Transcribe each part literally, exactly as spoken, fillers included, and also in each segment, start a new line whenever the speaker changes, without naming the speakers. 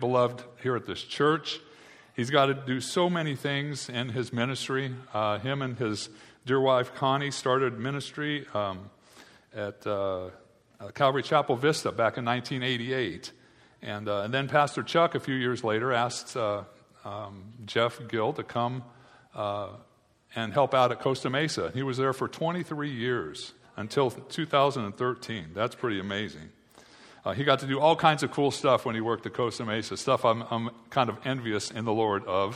beloved here at this church. He's got to do so many things in his ministry. Uh, him and his dear wife, Connie, started ministry um, at uh, Calvary Chapel Vista back in nineteen eighty-eight. And, uh, and then Pastor Chuck, a few years later, asked uh, um, Jeff Gill to come uh, and help out at Costa Mesa. He was there for twenty-three years until two thousand thirteen. That's pretty amazing. Uh, he got to do all kinds of cool stuff when he worked at Costa Mesa, stuff I'm, I'm kind of envious in the Lord of.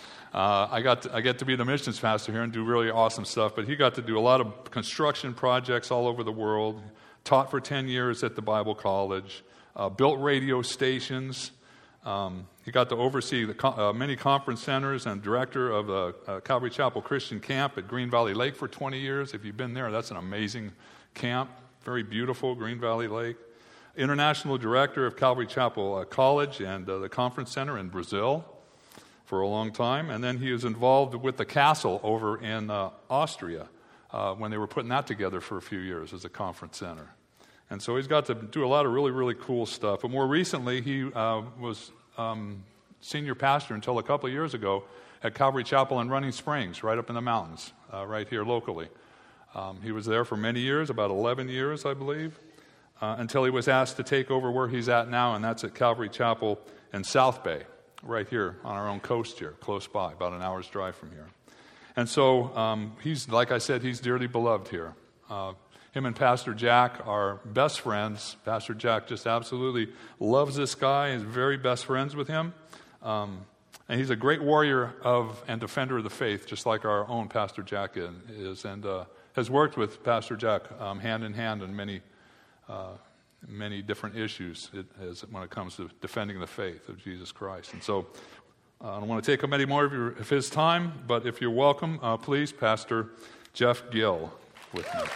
Uh, I got to, I get to be the missions pastor here and do really awesome stuff, but he got to do a lot of construction projects all over the world, taught for ten years at the Bible College, uh, built radio stations. Um, he got to oversee the co- uh, many conference centers and director of the uh, Calvary Chapel Christian Camp at Green Valley Lake for twenty years. If you've been there, that's an amazing camp, very beautiful, Green Valley Lake. International director of Calvary Chapel uh, College and uh, the Conference Center in Brazil for a long time. And then he was involved with the castle over in uh, Austria uh, when they were putting that together for a few years as a conference center. And so he's got to do a lot of really, really cool stuff. But more recently, he uh, was um, senior pastor until a couple of years ago at Calvary Chapel in Running Springs, right up in the mountains, uh, right here locally. Um, he was there for many years, about eleven years, I believe. Uh, until he was asked to take over where he's at now, and that's at Calvary Chapel in South Bay, right here on our own coast here, close by, about an hour's drive from here. And so he's, um, he's, like I said, he's dearly beloved here. Uh, him and Pastor Jack are best friends. Pastor Jack just absolutely loves this guy, is very best friends with him. Um, and he's a great warrior of and defender of the faith, just like our own Pastor Jack is, and uh, has worked with Pastor Jack um, hand in hand in many Uh, many different issues it, as, when it comes to defending the faith of Jesus Christ. And so uh, I don't want to take up any more of, your, of his time, but if you're welcome, uh, please, Pastor Jeff Gill with me.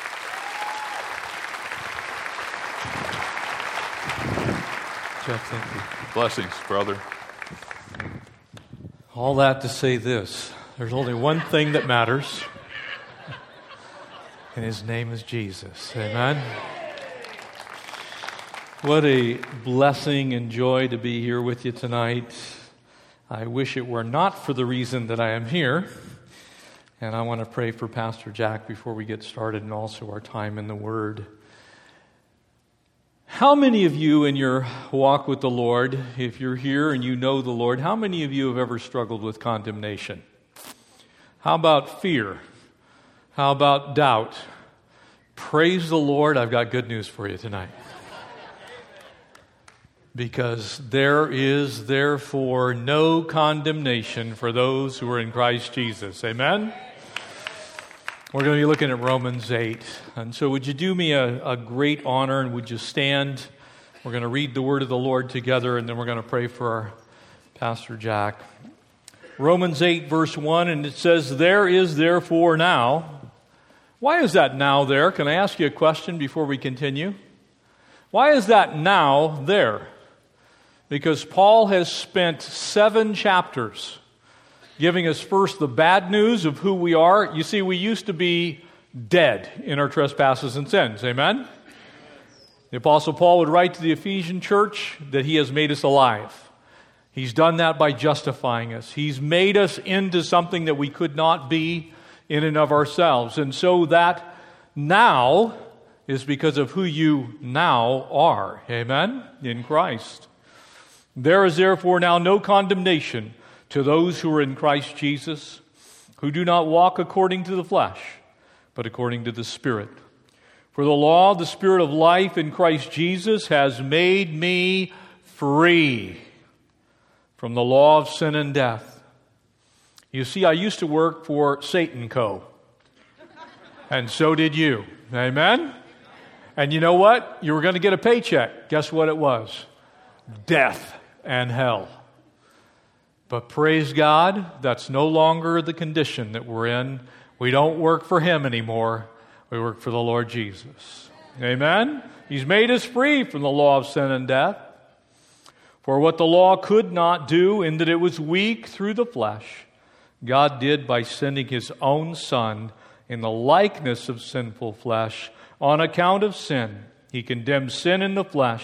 Jeff, thank you.
Blessings, brother.
All that to say this, there's only one thing that matters, and his name is Jesus. Amen? What a blessing and joy to be here with you tonight. I wish it were not for the reason that I am here. And I want to pray for Pastor Jack before we get started, and also our time in the Word. How many of you in your walk with the Lord, if you're here and you know the Lord, how many of you have ever struggled with condemnation? How about fear? How about doubt? Praise the Lord, I've got good news for you tonight. Because there is therefore no condemnation for those who are in Christ Jesus. Amen? We're going to be looking at Romans eight. And so would you do me a, a great honor, and would you stand? We're going to read the word of the Lord together, and then we're going to pray for our Pastor Jack. Romans eight verse one, and it says, "There is therefore now." Why is that now there? Can I ask you a question before we continue? Why is that now there? Because Paul has spent seven chapters giving us first the bad news of who we are. You see, we used to be dead in our trespasses and sins. Amen? The Apostle Paul would write to the Ephesian church that he has made us alive. He's done that by justifying us. He's made us into something that we could not be in and of ourselves. And so that now is because of who you now are. Amen? In Christ. There is therefore now no condemnation to those who are in Christ Jesus, who do not walk according to the flesh, but according to the Spirit. For the law of the Spirit of life in Christ Jesus has made me free from the law of sin and death. You see, I used to work for Satan Co. And so did you. Amen? And you know what? You were going to get a paycheck. Guess what it was? Death and hell. But praise God, that's no longer the condition that we're in. We don't work for Him anymore. We work for the Lord Jesus. Amen? He's made us free from the law of sin and death. For what the law could not do, in that it was weak through the flesh, God did by sending His own Son in the likeness of sinful flesh. On account of sin, He condemned sin in the flesh,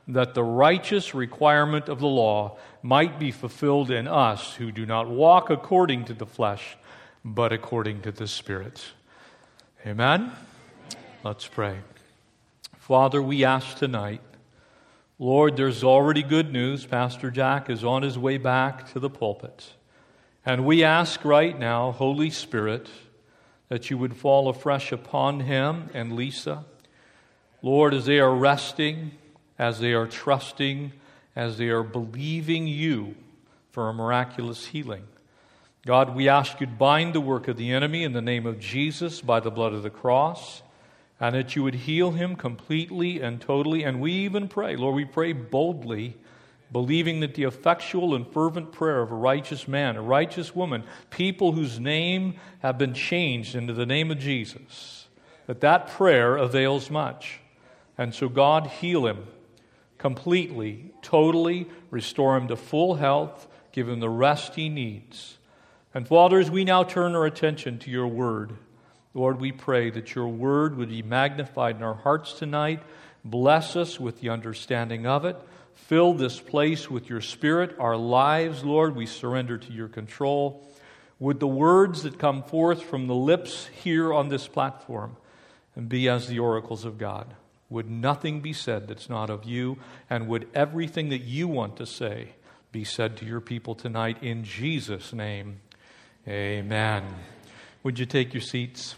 that the righteous requirement of the law might be fulfilled in us who do not walk according to the flesh, but according to the Spirit. Amen? Let's pray. Father, we ask tonight, Lord, there's already good news. Pastor Jack is on his way back to the pulpit. And we ask right now, Holy Spirit, that you would fall afresh upon him and Lisa. Lord, as they are resting, as they are trusting, as they are believing you for a miraculous healing. God, we ask you to bind the work of the enemy in the name of Jesus by the blood of the cross, and that you would heal him completely and totally. And we even pray, Lord, we pray boldly, believing that the effectual and fervent prayer of a righteous man, a righteous woman, people whose name have been changed into the name of Jesus, that that prayer avails much. And so God, heal him completely, totally, restore him to full health, give him the rest he needs. And Father, as we now turn our attention to your word, Lord, we pray that your word would be magnified in our hearts tonight. Bless us with the understanding of it. Fill this place with your Spirit. Our lives, Lord, we surrender to your control. Would the words that come forth from the lips here on this platform and be as the oracles of God? Would nothing be said that's not of you? And would everything that you want to say be said to your people tonight in Jesus' name? Amen. Would you take your seats?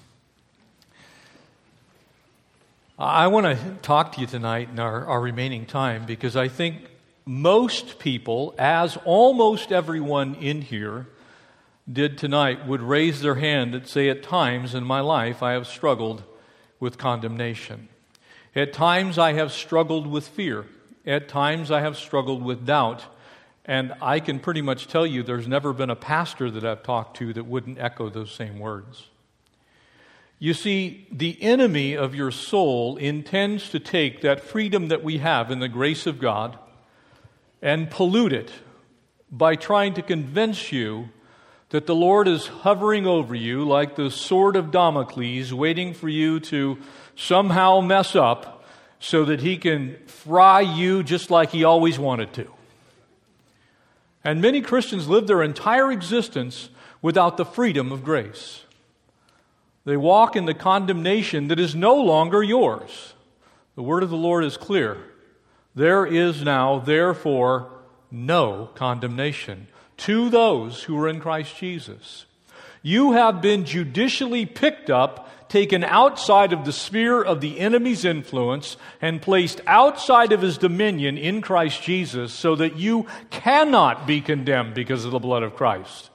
I want to talk to you tonight in our, our remaining time because I think most people, as almost everyone in here did tonight, would raise their hand and say, at times in my life I have struggled with condemnation. At times I have struggled with fear. At times I have struggled with doubt. And I can pretty much tell you there's never been a pastor that I've talked to that wouldn't echo those same words. You see, the enemy of your soul intends to take that freedom that we have in the grace of God and pollute it by trying to convince you that the Lord is hovering over you like the sword of Damocles, waiting for you to somehow mess up so that he can fry you just like he always wanted to. And many Christians live their entire existence without the freedom of grace. They walk in the condemnation that is no longer yours. The word of the Lord is clear. There is now, therefore, no condemnation to those who are in Christ Jesus. You have been judicially picked up, taken outside of the sphere of the enemy's influence, and placed outside of his dominion in Christ Jesus so that you cannot be condemned because of the blood of Christ.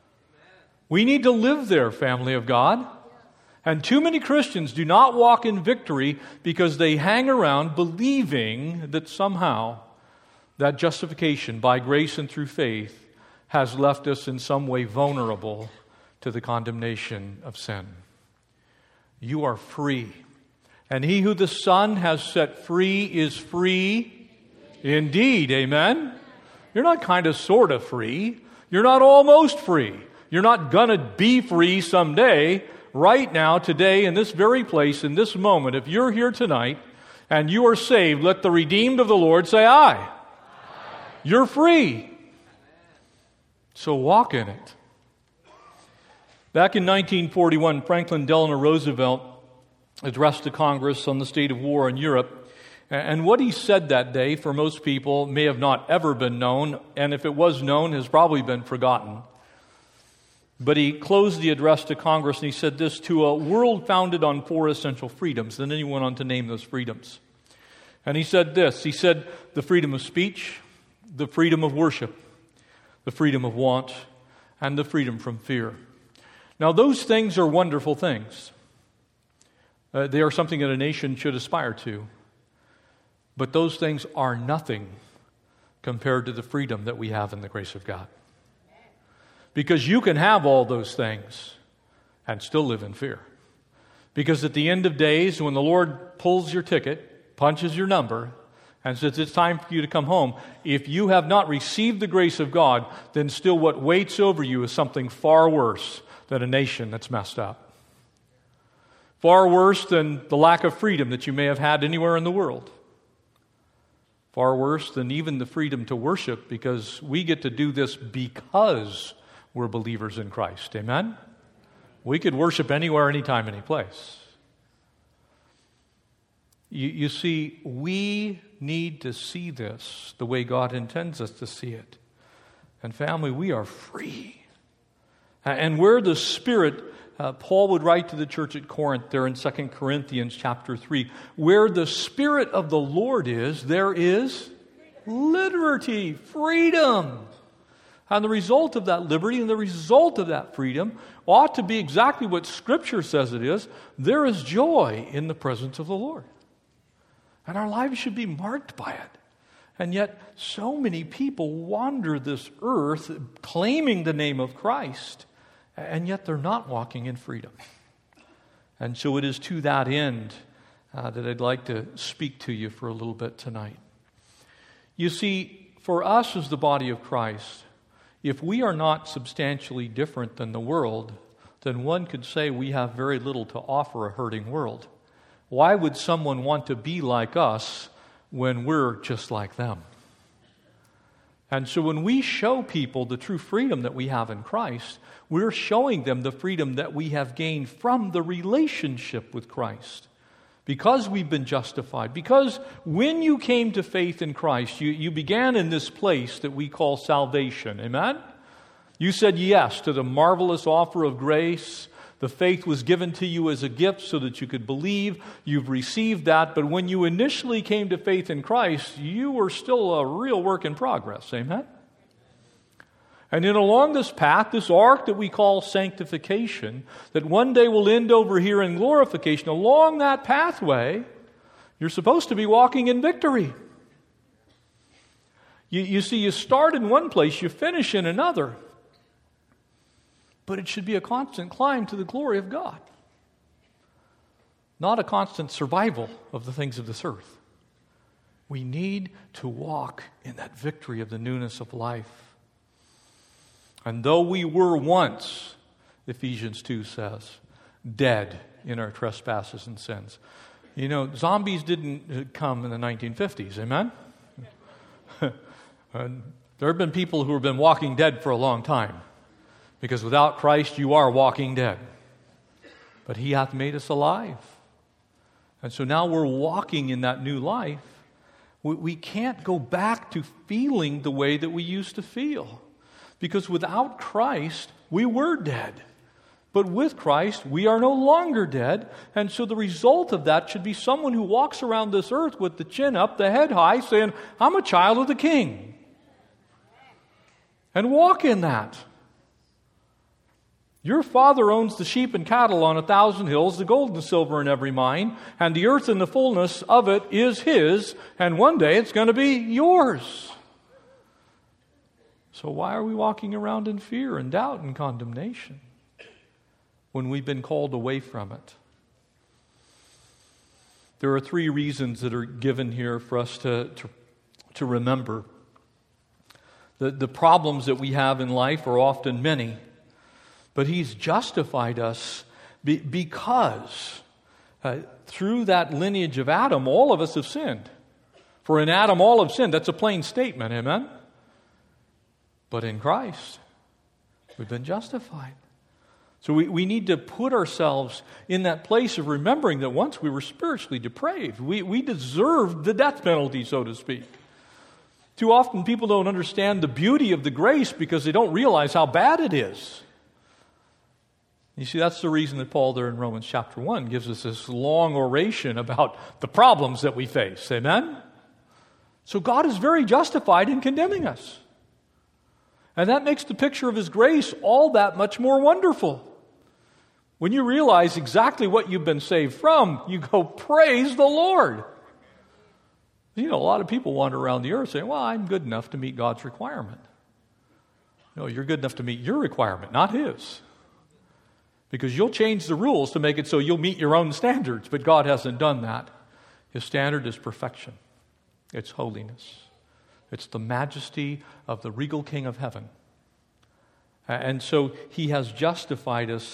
We need to live there, family of God. And too many Christians do not walk in victory because they hang around believing that somehow that justification by grace and through faith has left us in some way vulnerable to the condemnation of sin. You are free. And he who the Son has set free is free indeed. Amen? You're not kind of sort of free. You're not almost free. You're not going to be free someday. Right now, today, in this very place, in this moment, if you're here tonight and you are saved, let the redeemed of the Lord say, aye. Aye. You're free. So walk in it. Back in nineteen forty-one, Franklin Delano Roosevelt addressed to Congress on the state of war in Europe. And what he said that day, for most people, may have not ever been known, and if it was known, has probably been forgotten. But he closed the address to Congress and he said this: to a world founded on four essential freedoms. And then he went on to name those freedoms. And he said this, he said the freedom of speech, the freedom of worship, the freedom of want, and the freedom from fear. Now those things are wonderful things. Uh, they are something that a nation should aspire to. But those things are nothing compared to the freedom that we have in the grace of God. Because you can have all those things and still live in fear. Because at the end of days, when the Lord pulls your ticket, punches your number, and says it's time for you to come home, if you have not received the grace of God, then still what waits over you is something far worse than a nation that's messed up. Far worse than the lack of freedom that you may have had anywhere in the world. Far worse than even the freedom to worship, because we get to do this because we're believers in Christ. Amen? We could worship anywhere, anytime, any place. You, you see, we need to see this the way God intends us to see it. And family, we are free. And where the Spirit, uh, Paul would write to the church at Corinth there in Second Corinthians chapter three, where the Spirit of the Lord is, there is liberty, freedom. And the result of that liberty and the result of that freedom ought to be exactly what Scripture says it is. There is joy in the presence of the Lord. And our lives should be marked by it. And yet, so many people wander this earth claiming the name of Christ, and yet they're not walking in freedom. And so it is to that end uh, that I'd like to speak to you for a little bit tonight. You see, for us as the body of Christ, if we are not substantially different than the world, then one could say we have very little to offer a hurting world. Why would someone want to be like us when we're just like them? And so when we show people the true freedom that we have in Christ, we're showing them the freedom that we have gained from the relationship with Christ. Because we've been justified. Because when you came to faith in Christ, you, you began in this place that we call salvation. Amen? You said yes to the marvelous offer of grace. The faith was given to you as a gift so that you could believe. You've received that. But when you initially came to faith in Christ, you were still a real work in progress. Amen? And then along this path, this arc that we call sanctification, that one day will end over here in glorification, along that pathway, you're supposed to be walking in victory. You, you see, you start in one place, you finish in another. But it should be a constant climb to the glory of God. Not a constant survival of the things of this earth. We need to walk in that victory of the newness of life. And though we were once, Ephesians two says, dead in our trespasses and sins. You know, zombies didn't come in the nineteen fifties, amen? And there have been people who have been walking dead for a long time. Because without Christ, you are walking dead. But He hath made us alive. And so now we're walking in that new life. We, we can't go back to feeling the way that we used to feel. Because without Christ, we were dead. But with Christ, we are no longer dead. And so the result of that should be someone who walks around this earth with the chin up, the head high, saying, I'm a child of the King. And walk in that. Your Father owns the sheep and cattle on a thousand hills, the gold and the silver in every mine, and the earth and the fullness of it is His, and one day it's going to be yours. So why are we walking around in fear and doubt and condemnation when we've been called away from it? There are three reasons that are given here for us to, to, to remember. The, the problems that we have in life are often many, but He's justified us be, because uh, through that lineage of Adam, all of us have sinned. For in Adam all have sinned. That's a plain statement, amen? But in Christ, we've been justified. So we, we need to put ourselves in that place of remembering that once we were spiritually depraved. We, we deserved the death penalty, so to speak. Too often people don't understand the beauty of the grace because they don't realize how bad it is. You see, that's the reason that Paul there in Romans chapter one gives us this long oration about the problems that we face. Amen? So God is very justified in condemning us. And that makes the picture of His grace all that much more wonderful. When you realize exactly what you've been saved from, you go, praise the Lord. You know, a lot of people wander around the earth saying, well, I'm good enough to meet God's requirement. No, you're good enough to meet your requirement, not His. Because you'll change the rules to make it so you'll meet your own standards, but God hasn't done that. His standard is perfection. It's holiness. It's the majesty of the regal King of heaven. And so He has justified us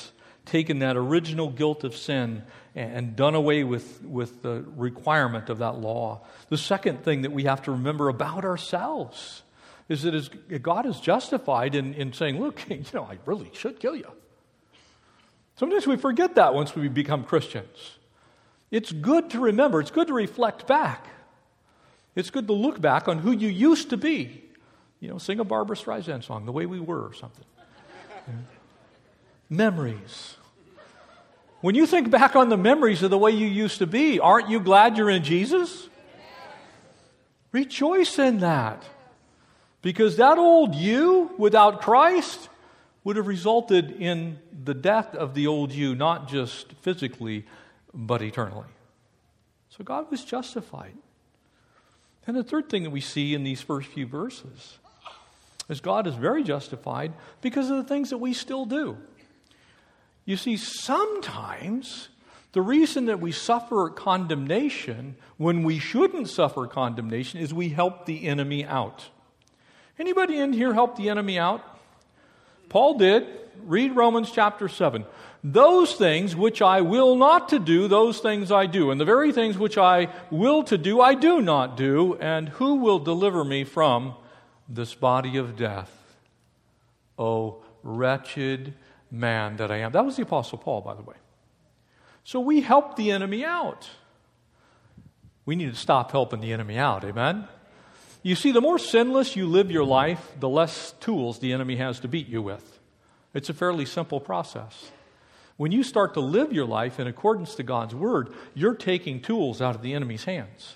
taken that original guilt of sin and done away with, with the requirement of that law. The second thing that we have to remember about ourselves is that as God is justified in, in saying, look, you know, I really should kill you. Sometimes we forget that once we become Christians. It's good to remember. It's good to reflect back. It's good to look back on who you used to be. You know, sing a Barbra Streisand song, The Way We Were or something. Yeah. Memories. When you think back on the memories of the way you used to be, aren't you glad you're in Jesus? Rejoice in that. Because that old you without Christ would have resulted in the death of the old you, not just physically, but eternally. So God was justified. And the third thing that we see in these first few verses is God is very justified because of the things that we still do. You see, sometimes the reason that we suffer condemnation when we shouldn't suffer condemnation is we help the enemy out. Anybody in here help the enemy out? Paul did. Read Romans chapter seven. Those things which I will not to do, those things I do. And the very things which I will to do, I do not do. And who will deliver me from this body of death? O wretched man that I am. That was the Apostle Paul, by the way. So we help the enemy out. We need to stop helping the enemy out, amen? You see, the more sinless you live your life, the less tools the enemy has to beat you with. It's a fairly simple process. When you start to live your life in accordance to God's Word, you're taking tools out of the enemy's hands.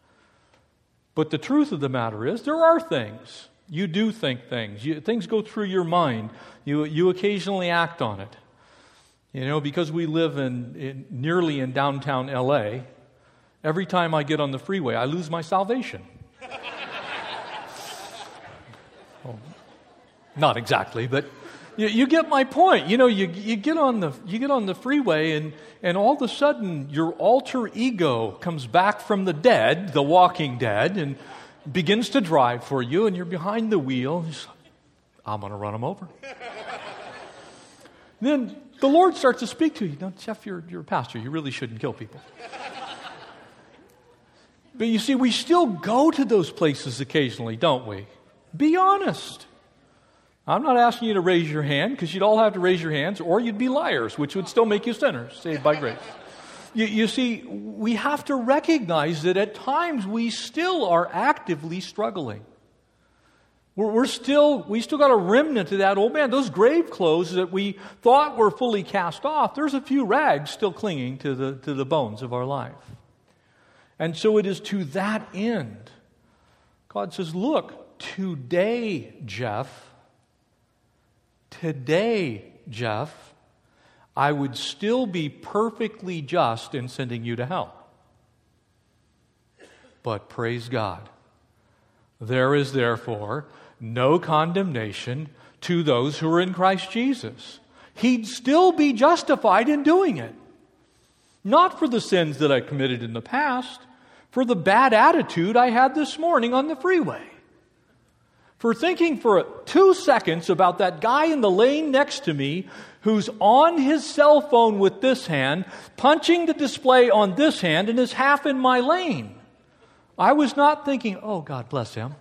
But the truth of the matter is, there are things. You do think things. You, things go through your mind. You, you occasionally act on it. You know, because we live in, in nearly in downtown L A, every time I get on the freeway, I lose my salvation. Well, not exactly, but you, you get my point. You know, you you get on the you get on the freeway, and and all of a sudden your alter ego comes back from the dead, the walking dead, and begins to drive for you, and you're behind the wheel. Just, I'm going to run him over. Then the Lord starts to speak to you. No, Jeff, you're you're a pastor. You really shouldn't kill people. But you see, we still go to those places occasionally, don't we? Be honest. I'm not asking you to raise your hand, because you'd all have to raise your hands, or you'd be liars, which would still make you sinners, saved by grace. You, you see, we have to recognize that at times we still are actively struggling. We're, we're still, we still got a remnant of that old man. Those grave clothes that we thought were fully cast off, there's a few rags still clinging to the, to the bones of our life. And so it is to that end. God says, look, today, Jeff, today, Jeff, I would still be perfectly just in sending you to hell. But praise God, there is therefore no condemnation to those who are in Christ Jesus. He'd still be justified in doing it. Not for the sins that I committed in the past, for the bad attitude I had this morning on the freeway. For thinking for two seconds about that guy in the lane next to me who's on his cell phone with this hand, punching the display on this hand, and is half in my lane. I was not thinking, oh, God bless him.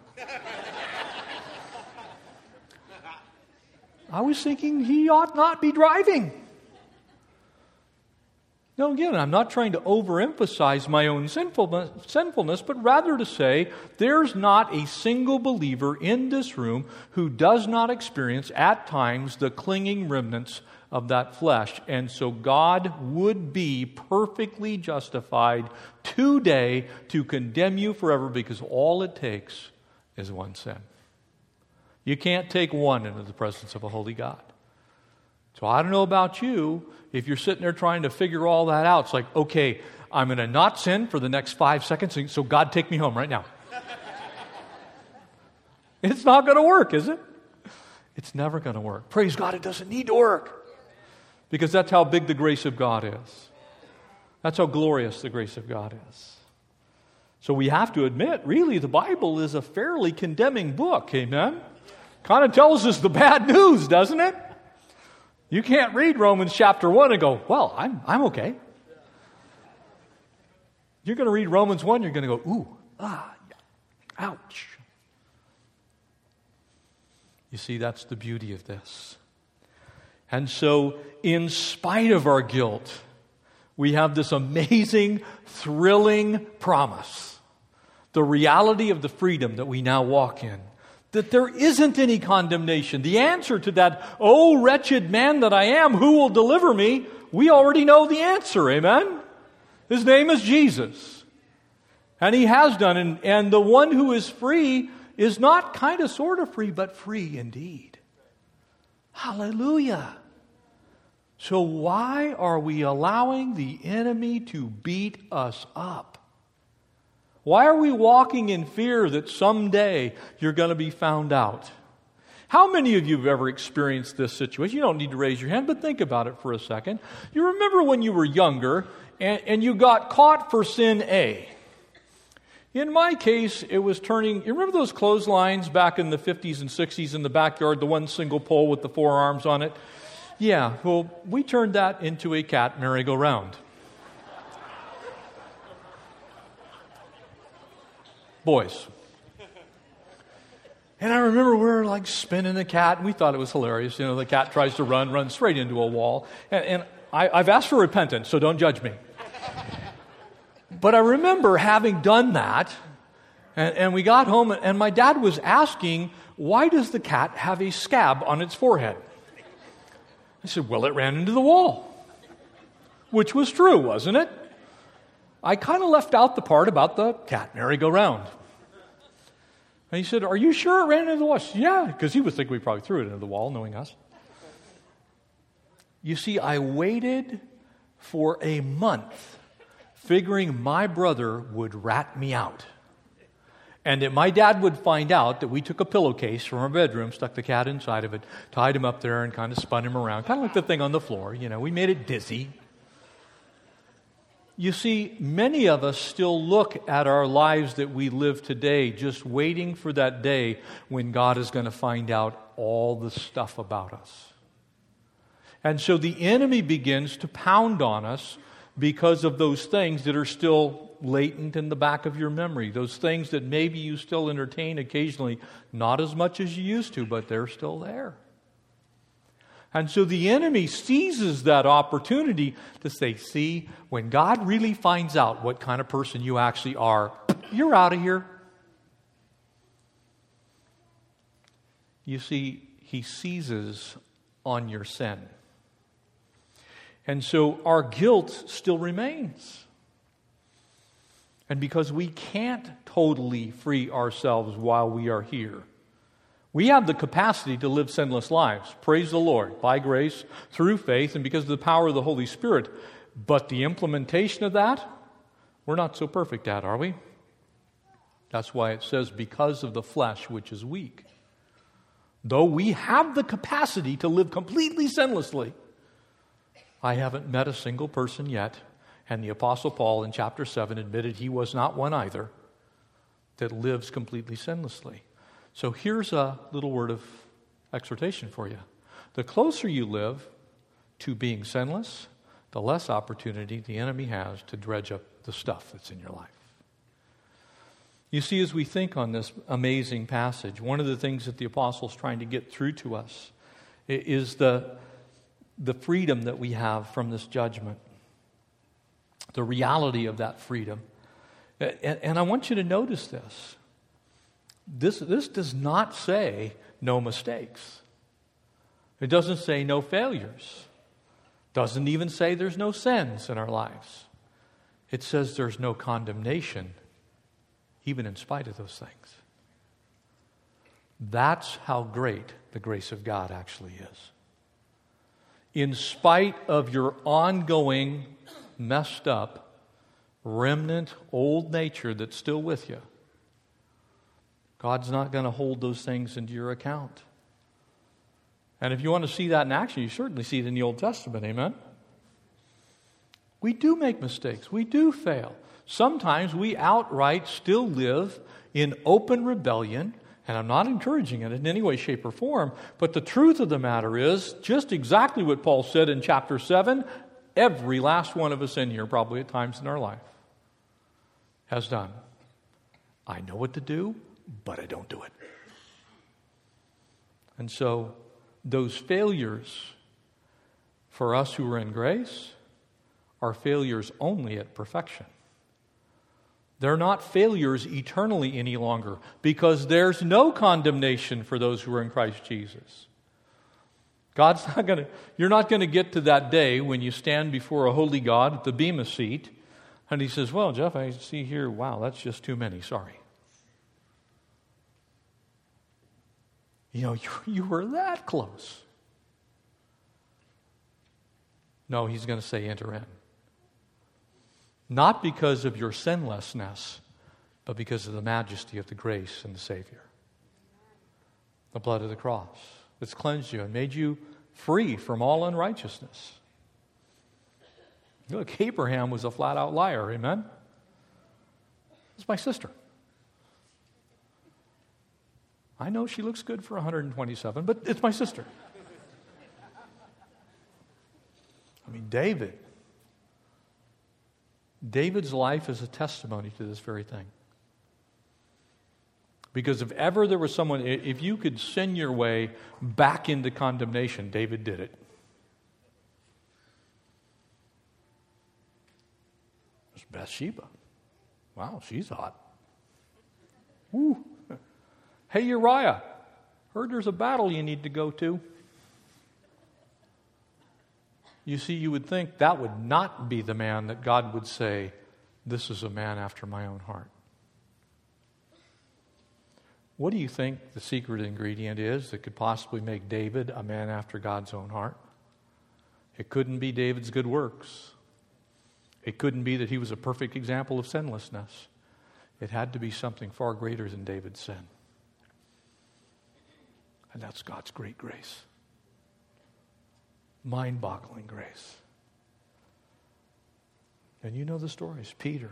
I was thinking he ought not be driving. Now, again, I'm not trying to overemphasize my own sinfulness, sinfulness, but rather to say there's not a single believer in this room who does not experience at times the clinging remnants of that flesh. And so God would be perfectly justified today to condemn you forever, because all it takes is one sin. You can't take one into the presence of a holy God. So I don't know about you, if you're sitting there trying to figure all that out, it's like, okay, I'm going to not sin for the next five seconds, so God, take me home right now. It's not going to work, is it? It's never going to work. Praise God, it doesn't need to work. Because that's how big the grace of God is. That's how glorious the grace of God is. So we have to admit, really, the Bible is a fairly condemning book, amen? Kind of tells us the bad news, doesn't it? You can't read Romans chapter one and go, well, I'm, I'm okay. You're going to read Romans one, you're going to go, ooh, ah, ouch. You see, that's the beauty of this. And so, in spite of our guilt, we have this amazing, thrilling promise. The reality of the freedom that we now walk in. That there isn't any condemnation. The answer to that, oh, wretched man that I am, who will deliver me? We already know the answer, amen? His name is Jesus. And He has done. And, and the one who is free is not kind of sort of free, but free indeed. Hallelujah. So why are we allowing the enemy to beat us up? Why are we walking in fear that someday you're going to be found out? How many of you have ever experienced this situation? You don't need to raise your hand, but think about it for a second. You remember when you were younger and, and you got caught for sin A. In my case, it was turning, you remember those clotheslines back in the fifties and sixties in the backyard, the one single pole with the four arms on it? Yeah, well, we turned that into a cat merry-go-round. Boys. And I remember we were like spinning the cat, and we thought it was hilarious. You know, the cat tries to run, runs straight into a wall. And, and I, I've asked for repentance, so don't judge me. But I remember having done that, and, and we got home, and my dad was asking, why does the cat have a scab on its forehead? I said, well, it ran into the wall. Which was true, wasn't it? I kind of left out the part about the cat merry-go-round. And he said, are you sure it ran into the wall? Said, yeah, because he would think we probably threw it into the wall, knowing us. You see, I waited for a month, figuring my brother would rat me out. And that my dad would find out that we took a pillowcase from our bedroom, stuck the cat inside of it, tied him up there, and kind of spun him around, kind of like the thing on the floor. You know, we made it dizzy. You see, many of us still look at our lives that we live today, just waiting for that day when God is going to find out all the stuff about us. And so the enemy begins to pound on us because of those things that are still latent in the back of your memory, those things that maybe you still entertain occasionally, not as much as you used to, but they're still there. And so the enemy seizes that opportunity to say, see, when God really finds out what kind of person you actually are, you're out of here. You see, he seizes on your sin. And so our guilt still remains. And because we can't totally free ourselves while we are here, we have the capacity to live sinless lives. Praise the Lord. By grace, through faith, and because of the power of the Holy Spirit. But the implementation of that, we're not so perfect at, are we? That's why it says, because of the flesh which is weak. Though we have the capacity to live completely sinlessly, I haven't met a single person yet, and the Apostle Paul in chapter seven admitted he was not one either, that lives completely sinlessly. So here's a little word of exhortation for you. The closer you live to being sinless, the less opportunity the enemy has to dredge up the stuff that's in your life. You see, as we think on this amazing passage, one of the things that the apostle's trying to get through to us is the, the freedom that we have from this judgment. The reality of that freedom. And, and I want you to notice this. This, this does not say no mistakes. It doesn't say no failures. Doesn't even say there's no sins in our lives. It says there's no condemnation, even in spite of those things. That's how great the grace of God actually is. In spite of your ongoing, messed up, remnant, old nature that's still with you, God's not going to hold those things into your account. And if you want to see that in action, you certainly see it in the Old Testament, amen? We do make mistakes. We do fail. Sometimes we outright still live in open rebellion And I'm not encouraging it in any way, shape, or form, but the truth of the matter is just exactly what Paul said in chapter seven, every last one of us in here, probably at times in our life, has done. I know what to do, but I don't do it. And so those failures for us who are in grace are failures only at perfection. They're not failures eternally any longer, because there's no condemnation for those who are in Christ Jesus. God's not going to, you're not going to get to that day when you stand before a holy God at the Bema seat, and he says, well, Jeff, I see here, wow, that's just too many, sorry. You know, you, you were that close. No, he's going to say, enter in. Not because of your sinlessness, but because of the majesty of the grace and the Savior. The blood of the cross that's cleansed you and made you free from all unrighteousness. Look, Abraham was a flat-out liar, amen? It's my sister. I know she looks good for one hundred twenty-seven, but it's my sister. I mean, David. David's life is a testimony to this very thing. Because if ever there was someone, if you could sin your way back into condemnation, David did it. There's Bathsheba. Wow, she's hot. Woo. Hey, Uriah, heard there's a battle you need to go to. You see, you would think that would not be the man that God would say, this is a man after my own heart. What do you think the secret ingredient is that could possibly make David a man after God's own heart? It couldn't be David's good works. It couldn't be that he was a perfect example of sinlessness. It had to be something far greater than David's sin. And that's God's great grace. Mind-boggling grace. And you know the stories. Peter.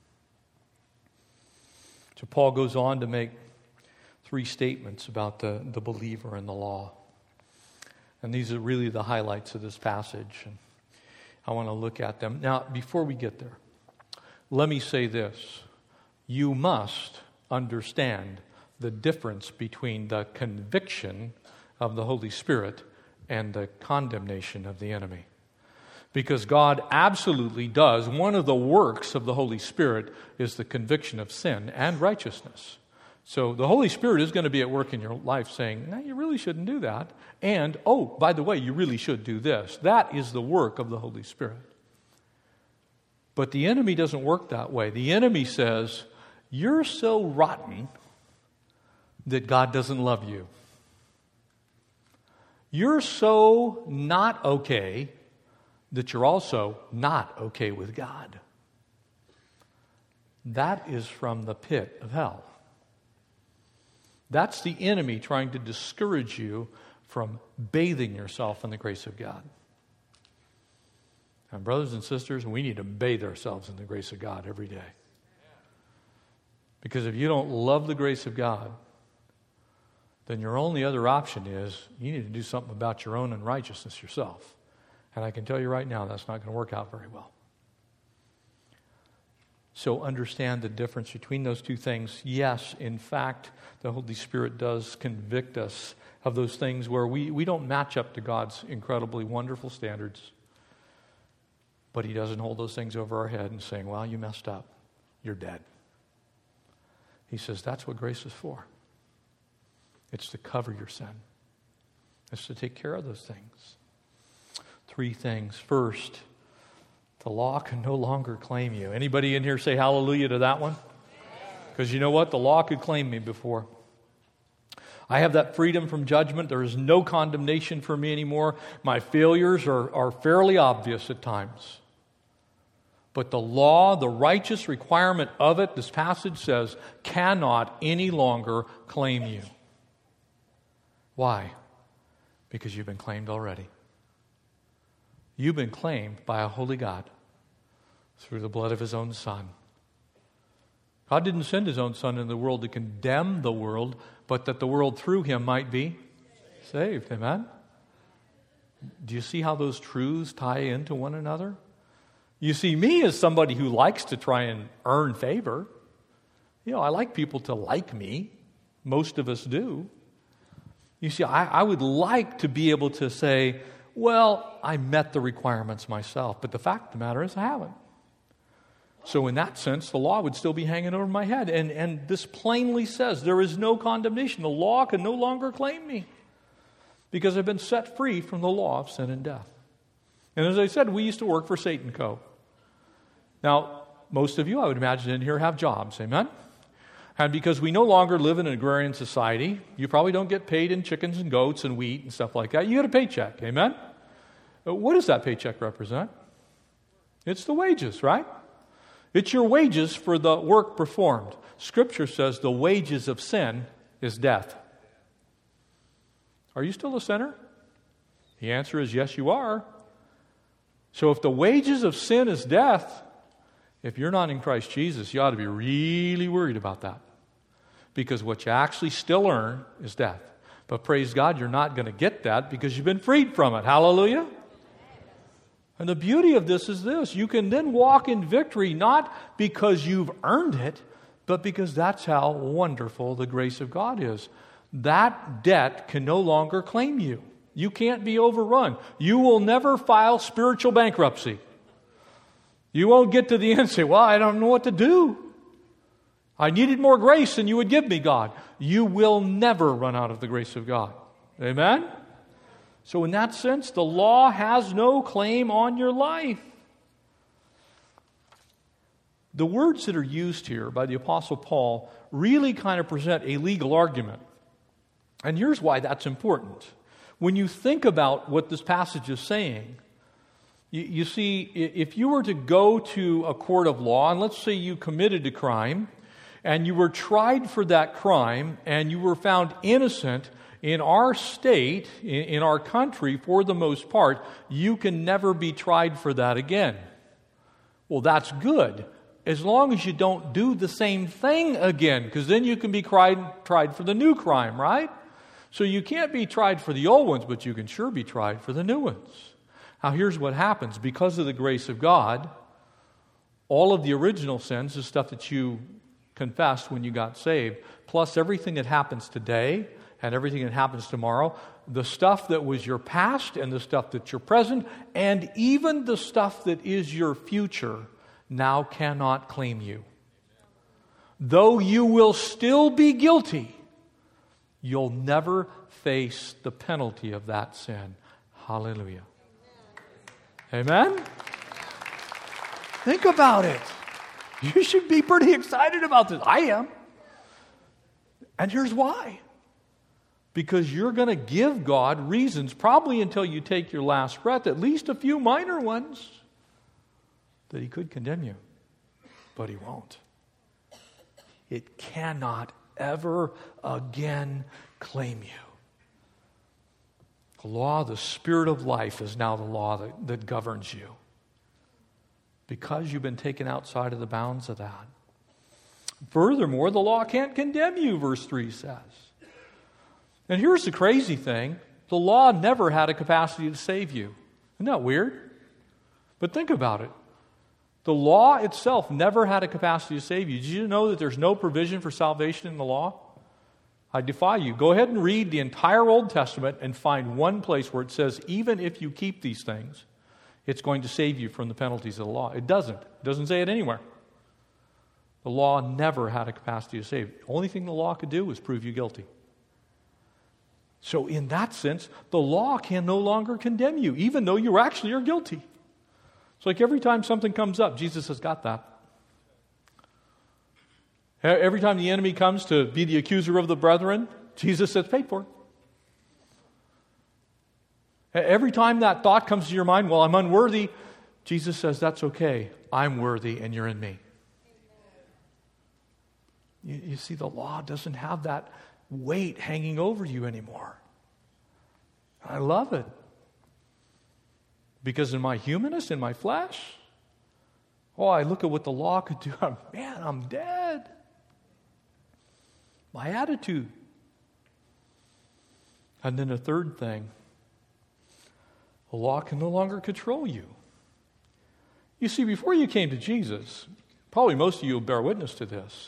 So Paul goes on to make three statements about the, the believer and the law. And these are really the highlights of this passage. And I want to look at them. Now, before we get there, let me say this. You must understand the difference between the conviction of the Holy Spirit and the condemnation of the enemy. Because God absolutely does, one of the works of the Holy Spirit is the conviction of sin and righteousness. So the Holy Spirit is going to be at work in your life saying, no, you really shouldn't do that. And, oh, by the way, you really should do this. That is the work of the Holy Spirit. But the enemy doesn't work that way. The enemy says, you're so rotten that God doesn't love you. You're so not okay that you're also not okay with God. That is from the pit of hell. That's the enemy trying to discourage you from bathing yourself in the grace of God. And brothers and sisters, we need to bathe ourselves in the grace of God every day. Because if you don't love the grace of God, then your only other option is you need to do something about your own unrighteousness yourself. And I can tell you right now, that's not going to work out very well. So understand the difference between those two things. Yes, in fact, the Holy Spirit does convict us of those things where we, we don't match up to God's incredibly wonderful standards. But He doesn't hold those things over our head and saying, well, you messed up. You're dead. He says, that's what grace is for. It's to cover your sin. It's to take care of those things. Three things. First, the law can no longer claim you. Anybody in here say hallelujah to that one? Because you know what? The law could claim me before. I have that freedom from judgment. There is no condemnation for me anymore. My failures are, are fairly obvious at times. But the law, the righteous requirement of it, this passage says, cannot any longer claim you. Why? Because you've been claimed already. You've been claimed by a holy God through the blood of His own Son. God didn't send his own Son into the world to condemn the world, but that the world through him might be saved. Amen? Do you see how those truths tie into one another? You see me as somebody who likes to try and earn favor. You know, I like people to like me. Most of us do. You see, I, I would like to be able to say, well, I met the requirements myself, but the fact of the matter is I haven't. So in that sense, the law would still be hanging over my head. And, and this plainly says there is no condemnation. The law can no longer claim me because I've been set free from the law of sin and death. And as I said, we used to work for Satan Co. Now, most of you, I would imagine, in here have jobs. Amen? And because we no longer live in an agrarian society, you probably don't get paid in chickens and goats and wheat and stuff like that. You get a paycheck. Amen? But what does that paycheck represent? It's the wages, right? It's your wages for the work performed. Scripture says the wages of sin is death. Are you still a sinner? The answer is yes, you are. So if the wages of sin is death, if you're not in Christ Jesus, you ought to be really worried about that. Because what you actually still earn is death. But praise God, you're not going to get that because you've been freed from it. Hallelujah. And the beauty of this is this. You can then walk in victory not because you've earned it, but because that's how wonderful the grace of God is. That debt can no longer claim you. You can't be overrun. You will never file spiritual bankruptcy. You won't get to the end and say, well, I don't know what to do. I needed more grace than you would give me, God. You will never run out of the grace of God. Amen? So in that sense, the law has no claim on your life. The words that are used here by the Apostle Paul really kind of present a legal argument. And here's why that's important. When you think about what this passage is saying, you, you see, if you were to go to a court of law, and let's say you committed a crime, and you were tried for that crime, and you were found innocent, in our state, in our country, for the most part, you can never be tried for that again. Well, that's good, as long as you don't do the same thing again, because then you can be tried, tried for the new crime, right? So you can't be tried for the old ones, but you can sure be tried for the new ones. Now, here's what happens. Because of the grace of God, all of the original sins is stuff that you confessed when you got saved, plus everything that happens today and everything that happens tomorrow, the stuff that was your past and the stuff that's your present, and even the stuff that is your future, now cannot claim you. Though you will still be guilty, you'll never face the penalty of that sin. Hallelujah. Amen? Think about it. You should be pretty excited about this. I am. And here's why. Because you're going to give God reasons, probably until you take your last breath, at least a few minor ones, that He could condemn you. But He won't. It cannot ever again claim you. The law, the Spirit of life, is now the law that, that governs you. Because you've been taken outside of the bounds of that. Furthermore, the law can't condemn you, verse three says. And here's the crazy thing. The law never had a capacity to save you. Isn't that weird? But think about it. The law itself never had a capacity to save you. Did you know that there's no provision for salvation in the law? I defy you. Go ahead and read the entire Old Testament and find one place where it says, even if you keep these things, it's going to save you from the penalties of the law. It doesn't. It doesn't say it anywhere. The law never had a capacity to save. The only thing the law could do was prove you guilty. So in that sense, the law can no longer condemn you, even though you actually are guilty. It's like every time something comes up, Jesus has got that. Every time the enemy comes to be the accuser of the brethren, Jesus says, paid for it. Every time that thought comes to your mind, well, I'm unworthy, Jesus says, that's okay. I'm worthy and you're in me. You, you see, the law doesn't have that weight hanging over you anymore. I love it. Because in my humanness, in my flesh, Oh, I look at what the law could do. Man, I'm dead. My attitude. And then the third thing, the law can no longer control you. You see, before you came to Jesus, probably most of you will bear witness to this,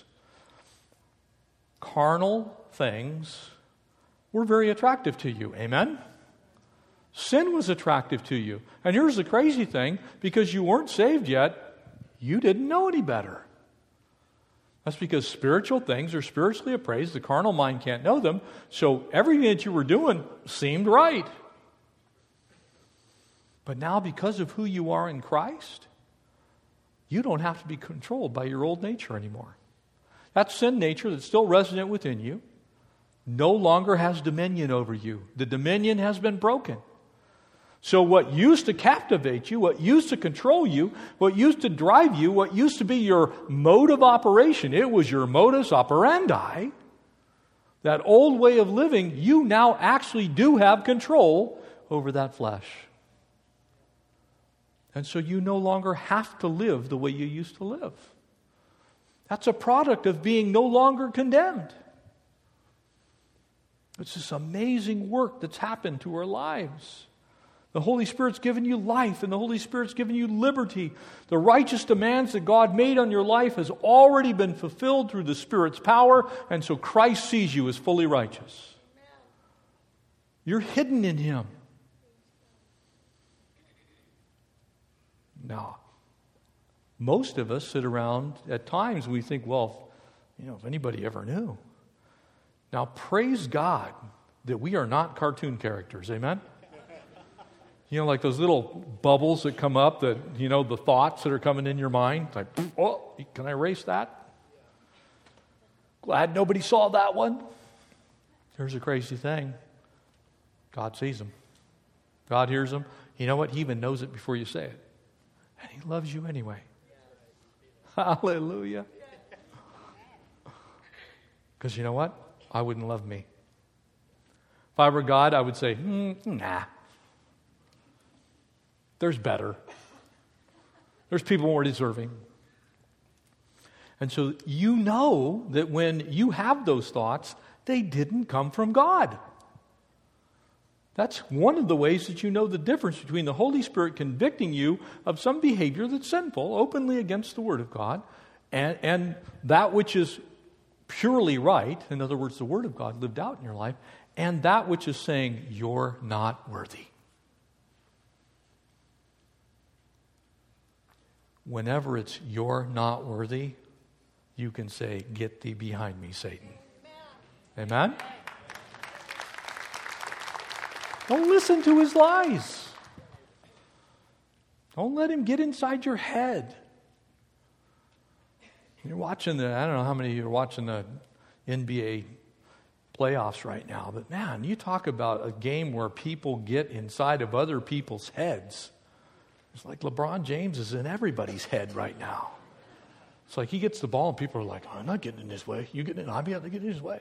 carnal things were very attractive to you. Amen? Sin was attractive to you. And here's the crazy thing, because you weren't saved yet, you didn't know any better. That's because spiritual things are spiritually appraised. The carnal mind can't know them. So everything that you were doing seemed right. But now, because of who you are in Christ, you don't have to be controlled by your old nature anymore. That sin nature that's still resident within you no longer has dominion over you. The dominion has been broken. So what used to captivate you, what used to control you, what used to drive you, what used to be your mode of operation, it was your modus operandi, that old way of living, you now actually do have control over that flesh. And so you no longer have to live the way you used to live. That's a product of being no longer condemned. It's this amazing work that's happened to our lives. The Holy Spirit's given you life, and the Holy Spirit's given you liberty. The righteous demands that God made on your life has already been fulfilled through the Spirit's power, and so Christ sees you as fully righteous. You're hidden in Him. Now, most of us sit around, at times we think, well, you know, if anybody ever knew. Now, praise God that we are not cartoon characters, amen? You know, like those little bubbles that come up, that, you know, the thoughts that are coming in your mind. It's like, oh, can I erase that? Glad nobody saw that one. Here's a crazy thing. God sees them. God hears them. You know what? He even knows it before you say it. And He loves you anyway. Hallelujah. Because you know what? I wouldn't love me. If I were God, I would say, mm, nah. There's better. There's people more deserving. And so you know that when you have those thoughts, they didn't come from God. That's one of the ways that you know the difference between the Holy Spirit convicting you of some behavior that's sinful, openly against the Word of God, and, and that which is purely right, in other words, the Word of God lived out in your life, and that which is saying, you're not worthy. Whenever it's you're not worthy, you can say, get thee behind me, Satan. Amen? Don't listen to his lies. Don't let him get inside your head. You're watching the, I don't know how many of you are watching the N B A playoffs right now, but man, you talk about a game where people get inside of other people's heads. It's like LeBron James is in everybody's head right now. It's like he gets the ball and people are like, oh, I'm not getting in his way. You getting in, I'll be able to get in his way.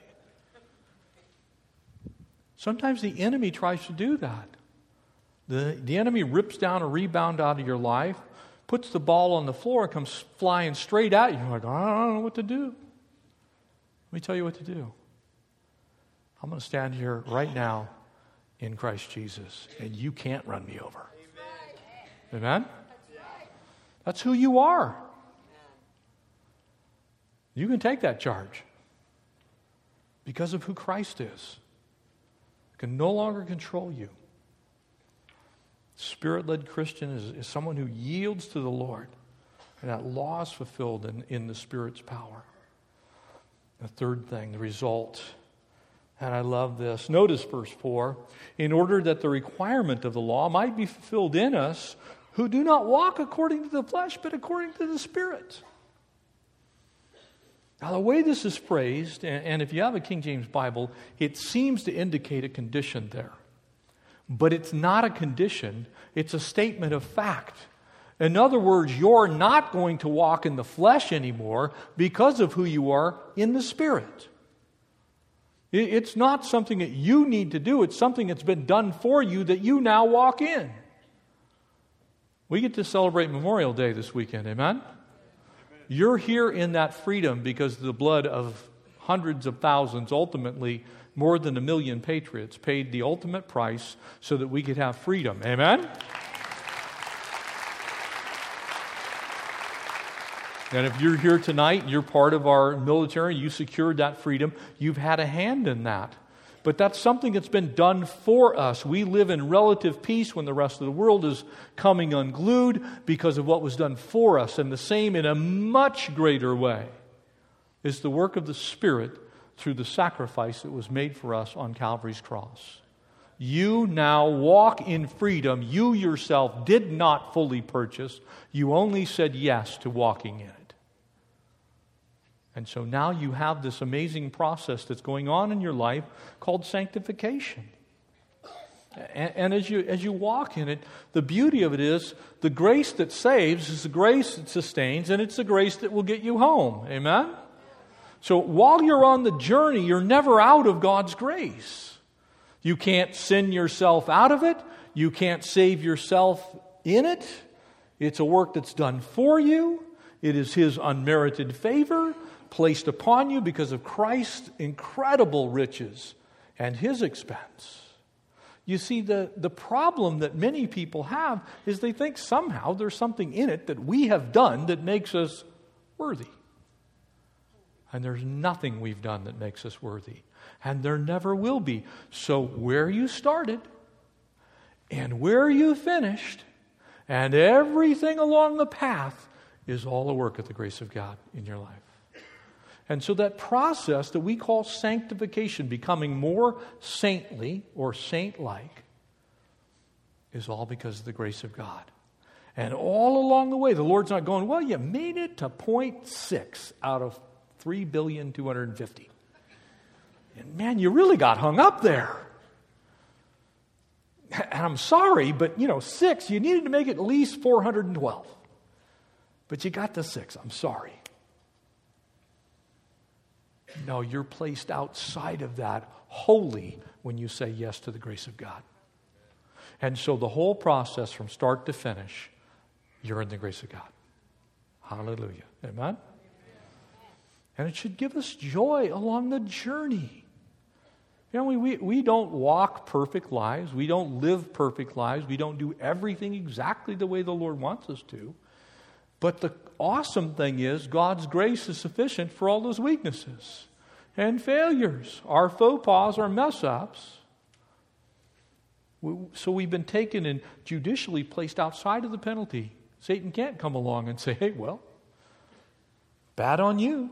Sometimes the enemy tries to do that. The, the enemy rips down a rebound out of your life, puts the ball on the floor, and comes flying straight at you. You're like, I don't know what to do. Let me tell you what to do. I'm going to stand here right now in Christ Jesus, and you can't run me over. Amen? That's who you are. You can take that charge because of who Christ is. It can no longer control you. Spirit-led Christian is, is someone who yields to the Lord, and that law is fulfilled in, in the Spirit's power. The third thing, the result, and I love this. Notice verse four. In order that the requirement of the law might be fulfilled in us, who do not walk according to the flesh, but according to the Spirit. Now, the way this is phrased, and, and if you have a King James Bible, it seems to indicate a condition there. But it's not a condition, it's a statement of fact. In other words, you're not going to walk in the flesh anymore because of who you are in the Spirit. It's not something that you need to do, it's something that's been done for you that you now walk in. We get to celebrate Memorial Day this weekend, amen? You're here in that freedom because the blood of hundreds of thousands, ultimately more than a million patriots, paid the ultimate price so that we could have freedom. Amen? And if you're here tonight, you're part of our military, you secured that freedom, you've had a hand in that. But that's something that's been done for us. We live in relative peace when the rest of the world is coming unglued because of what was done for us. And the same in a much greater way is the work of the Spirit through the sacrifice that was made for us on Calvary's cross. You now walk in freedom. You yourself did not fully purchase. You only said yes to walking in it. And so now you have this amazing process that's going on in your life called sanctification. And, and as you as you walk in it, the beauty of it is the grace that saves is the grace that sustains, and it's the grace that will get you home. Amen? So while you're on the journey, you're never out of God's grace. You can't sin yourself out of it. You can't save yourself in it. It's a work that's done for you. It is His unmerited favor placed upon you because of Christ's incredible riches and His expense. You see, the, the problem that many people have is they think somehow there's something in it that we have done that makes us worthy. And there's nothing we've done that makes us worthy. And there never will be. So where you started and where you finished and everything along the path is all the work of the grace of God in your life. And so that process that we call sanctification, becoming more saintly or saint-like, is all because of the grace of God. And all along the way, the Lord's not going, well, you made it to point six out of three billion two hundred fifty. And man, you really got hung up there. And I'm sorry, but you know, six, you needed to make it at least four hundred twelve. But you got to six, I'm sorry. No, you're placed outside of that wholly when you say yes to the grace of God. And so the whole process from start to finish, you're in the grace of God. Hallelujah. Amen? And it should give us joy along the journey. You know, we, we, we don't walk perfect lives. We don't live perfect lives. We don't do everything exactly the way the Lord wants us to. But the awesome thing is God's grace is sufficient for all those weaknesses and failures, our faux pas, our mess-ups. We, so we've been taken and judicially placed outside of the penalty. Satan can't come along and say, hey, well, bad on you.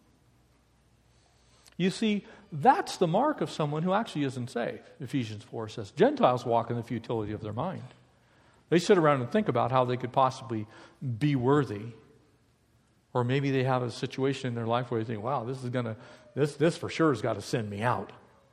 You see, that's the mark of someone who actually isn't saved. Ephesians four says, Gentiles walk in the futility of their mind. They sit around and think about how they could possibly be worthy. Or maybe they have a situation in their life where they think, wow, this is going to, this this for sure has got to send me out.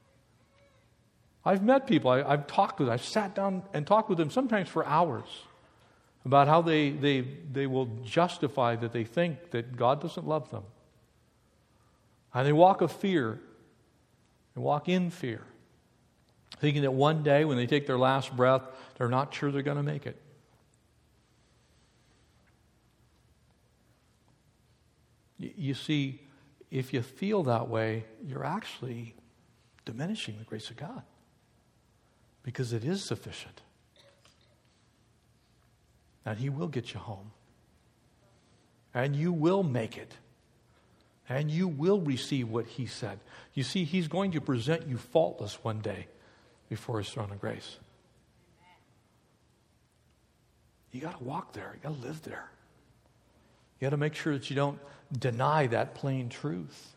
I've met people, I, I've talked with, I've sat down and talked with them sometimes for hours about how they, they, they will justify that they think that God doesn't love them. And they walk of fear. They walk in fear. Thinking that one day when they take their last breath, they're not sure they're going to make it. Y- you see, if you feel that way, you're actually diminishing the grace of God. Because it is sufficient. And He will get you home. And you will make it. And you will receive what He said. You see, He's going to present you faultless one day before His throne of grace. You got to walk there. You got to live there. You got to make sure that you don't deny that plain truth.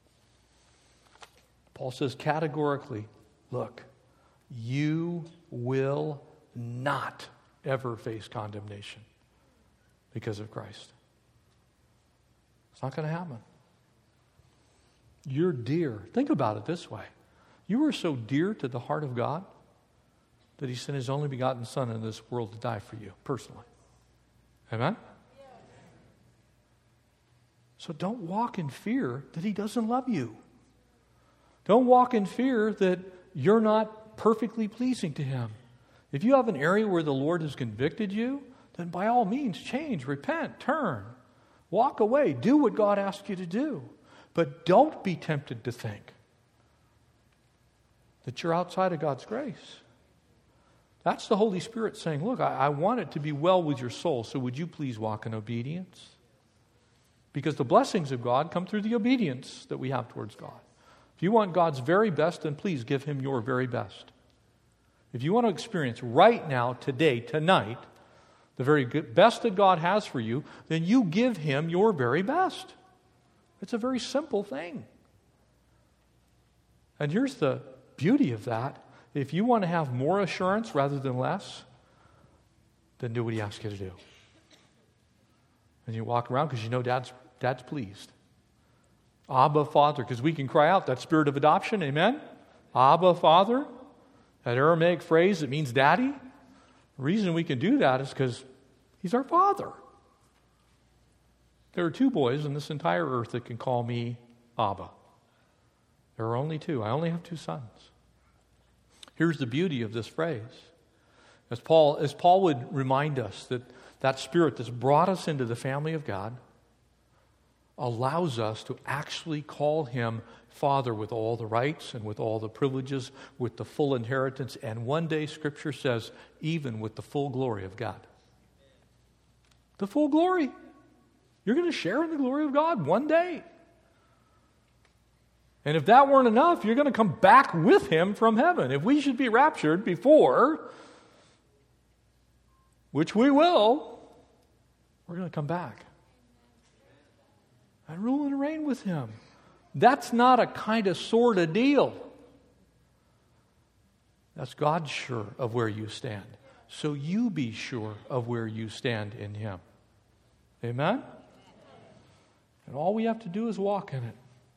Paul says categorically, look, you will not ever face condemnation because of Christ. It's not going to happen. You're dear. Think about it this way. You are so dear to the heart of God that He sent His only begotten Son into this world to die for you, personally. Amen? Yes. So don't walk in fear that He doesn't love you. Don't walk in fear that you're not perfectly pleasing to Him. If you have an area where the Lord has convicted you, then by all means change, repent, turn. Walk away. Do what God asks you to do. But don't be tempted to think that you're outside of God's grace. That's the Holy Spirit saying, look, I, I want it to be well with your soul, so would you please walk in obedience? Because the blessings of God come through the obedience that we have towards God. If you want God's very best, then please give Him your very best. If you want to experience right now, today, tonight, the very good, best that God has for you, then you give Him your very best. It's a very simple thing. And here's the beauty of that. If you want to have more assurance rather than less, then do what He asks you to do. And you walk around because you know Dad's, Dad's pleased. Abba, Father, because we can cry out that spirit of adoption, amen? Abba, Father, that Aramaic phrase that means daddy. The reason we can do that is because He's our Father. There are two boys on this entire earth that can call me Abba. There are only two. I only have two sons. Here's the beauty of this phrase. As Paul, as Paul would remind us that that Spirit that's brought us into the family of God allows us to actually call Him Father with all the rights and with all the privileges, with the full inheritance, and one day Scripture says, even with the full glory of God. The full glory. You're going to share in the glory of God one day. And if that weren't enough, you're going to come back with Him from heaven. If we should be raptured before, which we will, we're going to come back and rule and reign with Him. That's not a kind of sort of deal. That's God sure of where you stand. So you be sure of where you stand in Him. Amen? And all we have to do is walk in it.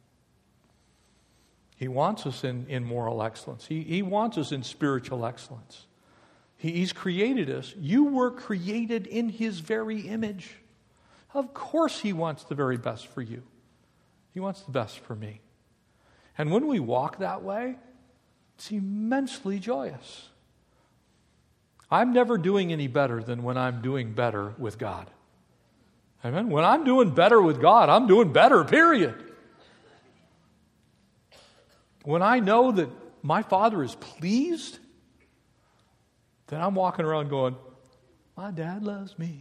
He wants us in, in moral excellence. He, he wants us in spiritual excellence. He, he's created us. You were created in His very image. Of course He wants the very best for you. He wants the best for me. And when we walk that way, it's immensely joyous. I'm never doing any better than when I'm doing better with God. Amen? When I'm doing better with God, I'm doing better, period. When I know that my Father is pleased, then I'm walking around going, my Dad loves me.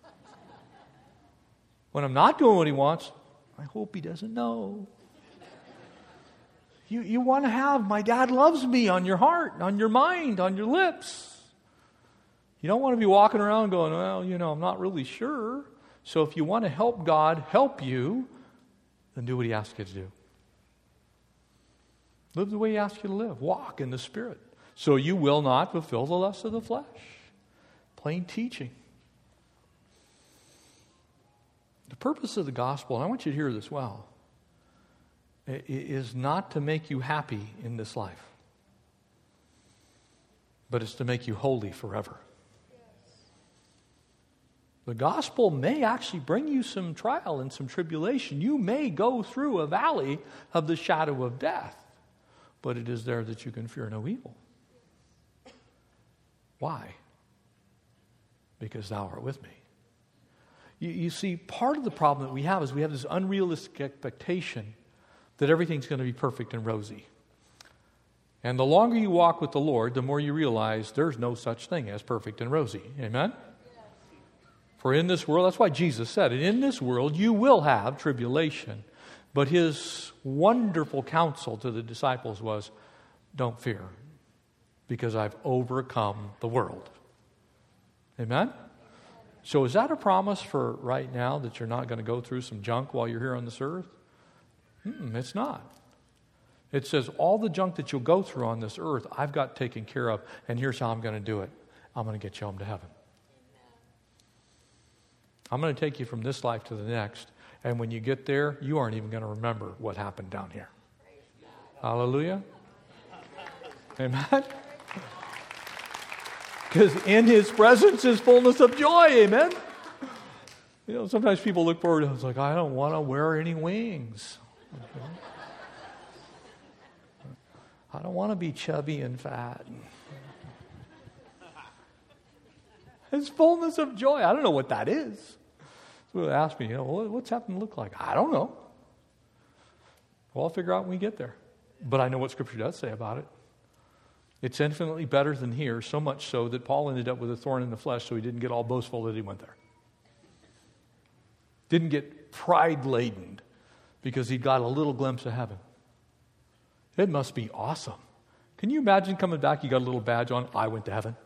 When I'm not doing what He wants, I hope He doesn't know. You, you want to have, my Dad loves me on your heart, on your mind, on your lips. You don't want to be walking around going, well, you know, I'm not really sure. So if you want to help God help you, then do what He asks you to do. Live the way He asks you to live. Walk in the Spirit. So you will not fulfill the lusts of the flesh. Plain teaching. The purpose of the gospel, and I want you to hear this well, is not to make you happy in this life, but it's to make you holy forever. The gospel may actually bring you some trial and some tribulation. You may go through a valley of the shadow of death, but it is there that you can fear no evil. Why? Because Thou art with me. You, you see, part of the problem that we have is we have this unrealistic expectation that everything's going to be perfect and rosy. And the longer you walk with the Lord, the more you realize there's no such thing as perfect and rosy. Amen? For in this world, that's why Jesus said it, in this world you will have tribulation. But His wonderful counsel to the disciples was, don't fear, because I've overcome the world. Amen? So is that a promise for right now that you're not going to go through some junk while you're here on this earth? Mm-mm, it's not. It says all the junk that you'll go through on this earth, I've got taken care of, and here's how I'm going to do it. I'm going to get you home to heaven. I'm going to take you from this life to the next. And when you get there, you aren't even going to remember what happened down here. Hallelujah. Amen. Because in His presence is fullness of joy. Amen. You know, sometimes people look forward to it. It's like, I don't want to wear any wings. Okay. I don't want to be chubby and fat. It's fullness of joy. I don't know what that is. So they ask me, you know, well, what's heaven look like? I don't know. Well, I'll figure out when we get there. But I know what Scripture does say about it. It's infinitely better than here, so much so that Paul ended up with a thorn in the flesh so he didn't get all boastful that he went there. Didn't get pride-laden because he got a little glimpse of heaven. It must be awesome. Can you imagine coming back, you got a little badge on, I went to heaven?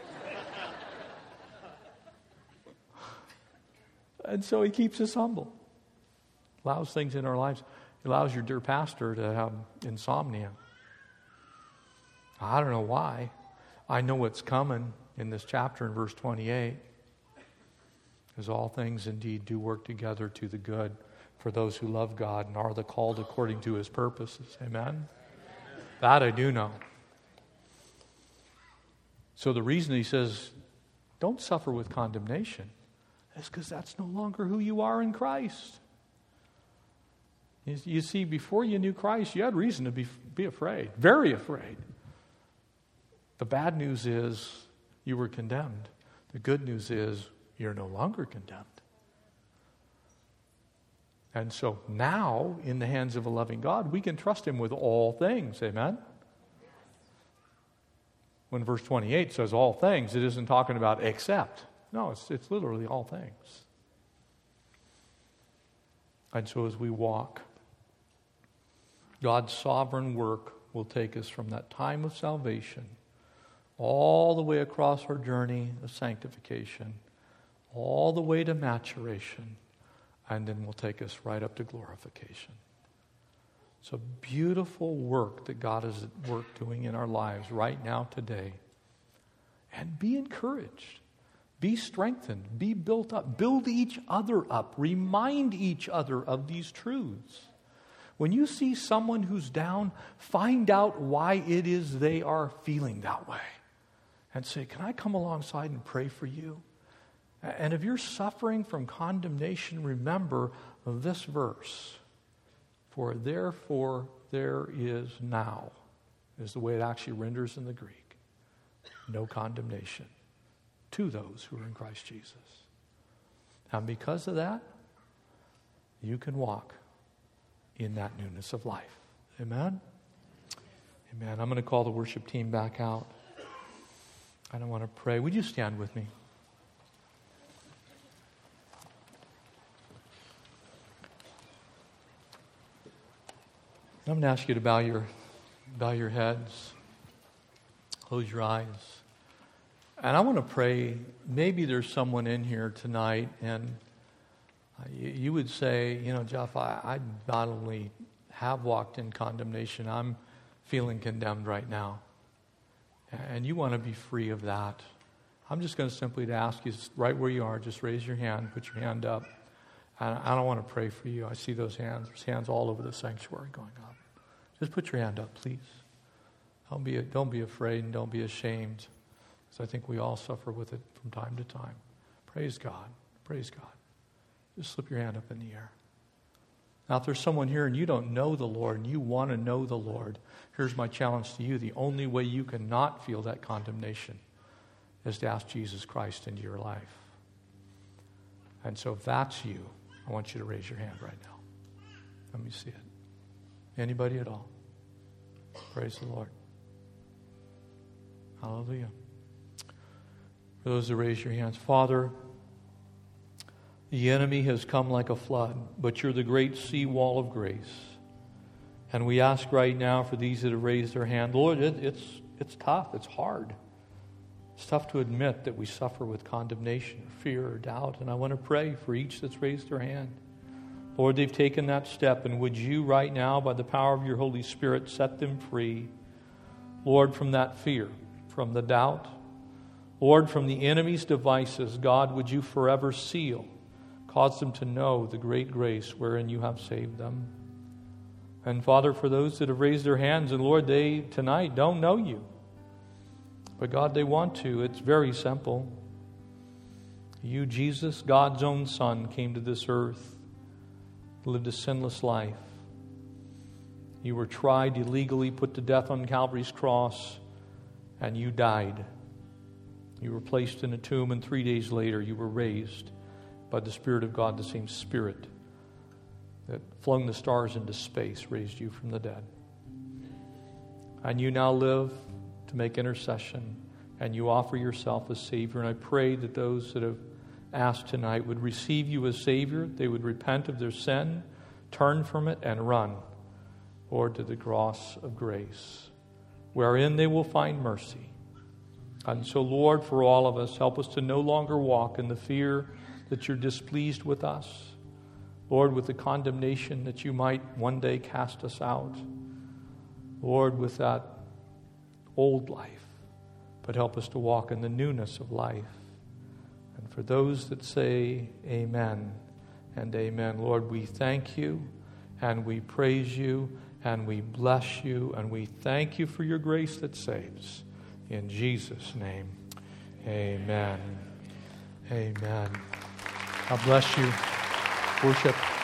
And so he keeps us humble. Allows things in our lives. He allows your dear pastor to have insomnia. I don't know why. I know what's coming in this chapter in verse twenty-eight. Because all things indeed do work together to the good for those who love God and are the called according to His purposes. Amen? Amen. That I do know. So the reason he says, don't suffer with condemnation, is because that's no longer who you are in Christ. You, you see, before you knew Christ, you had reason to be, be afraid, very afraid. The bad news is you were condemned. The good news is you're no longer condemned. And so now, in the hands of a loving God, we can trust Him with all things. Amen? When verse twenty-eight says all things, it isn't talking about except. No, it's, it's literally all things. And so as we walk, God's sovereign work will take us from that time of salvation all the way across our journey of sanctification, all the way to maturation, and then will take us right up to glorification. It's a beautiful work that God is at work doing in our lives right now today. And be encouraged. Be strengthened. Be built up. Build each other up. Remind each other of these truths. When you see someone who's down, find out why it is they are feeling that way. And say, can I come alongside and pray for you? And if you're suffering from condemnation, remember this verse. For therefore there is now, is the way it actually renders in the Greek, no condemnation to those who are in Christ Jesus. And because of that, you can walk in that newness of life. Amen? Amen. I'm going to call the worship team back out. I don't want to pray. Would you stand with me? I'm going to ask you to bow your, bow your heads, close your eyes. And I want to pray, maybe there's someone in here tonight and you, you would say, you know, Jeff, I, I not only have walked in condemnation, I'm feeling condemned right now. And you want to be free of that. I'm just going to simply ask you, right where you are, just raise your hand, put your hand up. And I don't want to pray for you. I see those hands. There's hands all over the sanctuary going up. Just put your hand up, please. Don't be, don't be afraid and don't be ashamed. Because I think we all suffer with it from time to time. Praise God. Praise God. Just slip your hand up in the air. Now, if there's someone here and you don't know the Lord and you want to know the Lord, here's my challenge to you. The only way you can not feel that condemnation is to ask Jesus Christ into your life. And so if that's you, I want you to raise your hand right now. Let me see it. Anybody at all? Praise the Lord. Hallelujah. For those that raise your hands, Father, the enemy has come like a flood, but you're the great sea wall of grace. And we ask right now for these that have raised their hand, Lord, it, it's, it's tough, it's hard. It's tough to admit that we suffer with condemnation, or fear, or doubt. And I want to pray for each that's raised their hand. Lord, they've taken that step, and would you right now, by the power of your Holy Spirit, set them free, Lord, from that fear, from the doubt. Lord, from the enemy's devices, God, would you forever seal, cause them to know the great grace wherein you have saved them. And Father, for those that have raised their hands, and Lord, they tonight don't know you. But God, they want to. It's very simple. You, Jesus, God's own Son, came to this earth, lived a sinless life. You were tried illegally, put to death on Calvary's cross, and you died. You were placed in a tomb, and three days later you were raised. by the Spirit of God, the same Spirit that flung the stars into space raised you from the dead. And you now live to make intercession, and you offer yourself as Savior. And I pray that those that have asked tonight would receive you as Savior. They would repent of their sin, turn from it, and run, Lord, to the cross of grace, wherein they will find mercy. And so, Lord, for all of us, help us to no longer walk in the fear that you're displeased with us. Lord, with the condemnation that you might one day cast us out. Lord, with that old life. But help us to walk in the newness of life. And for those that say amen and amen, Lord, we thank you and we praise you and we bless you and we thank you for your grace that saves. In Jesus' name, amen. Amen. God bless you. Worship.